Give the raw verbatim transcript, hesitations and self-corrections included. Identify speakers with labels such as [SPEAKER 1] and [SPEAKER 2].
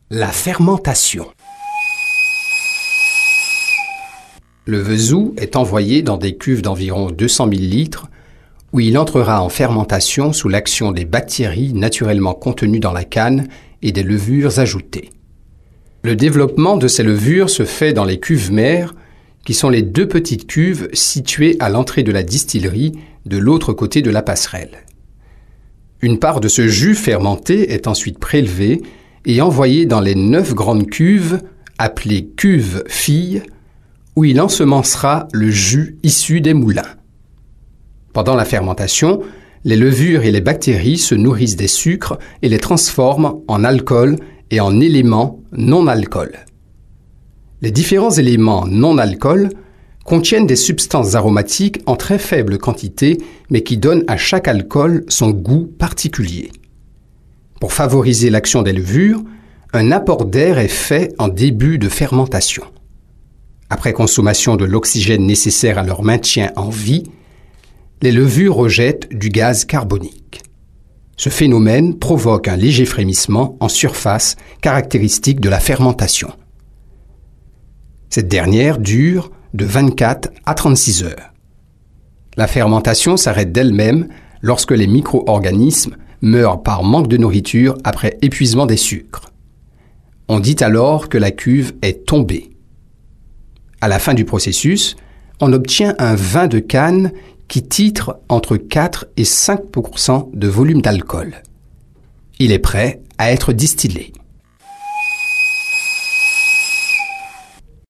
[SPEAKER 1] La fermentation. Le vesou est envoyé dans des cuves d'environ deux cents millilitres où il entrera en fermentation sous l'action des bactéries naturellement contenues dans la canne et des levures ajoutées. Le développement de ces levures se fait dans les cuves mères, qui sont les deux petites cuves situées à l'entrée de la distillerie de l'autre côté de la passerelle. Une part de ce jus fermenté est ensuite prélevée et envoyée dans les neuf grandes cuves, appelées cuves filles, où il ensemencera le jus issu des moulins. Pendant la fermentation, les levures et les bactéries se nourrissent des sucres et les transforment en alcool et en éléments non-alcool. Les différents éléments non-alcool contiennent des substances aromatiques en très faible quantité, mais qui donnent à chaque alcool son goût particulier. Pour favoriser l'action des levures, un apport d'air est fait en début de fermentation. Après consommation de l'oxygène nécessaire à leur maintien en vie, les levures rejettent du gaz carbonique. Ce phénomène provoque un léger frémissement en surface caractéristique de la fermentation. Cette dernière dure de vingt-quatre à trente-six heures. La fermentation s'arrête d'elle-même lorsque les micro-organismes meurent par manque de nourriture après épuisement des sucres. On dit alors que la cuve est tombée. À la fin du processus, on obtient un vin de canne qui titre entre quatre et cinq pour cent de volume d'alcool. Il est prêt à être distillé.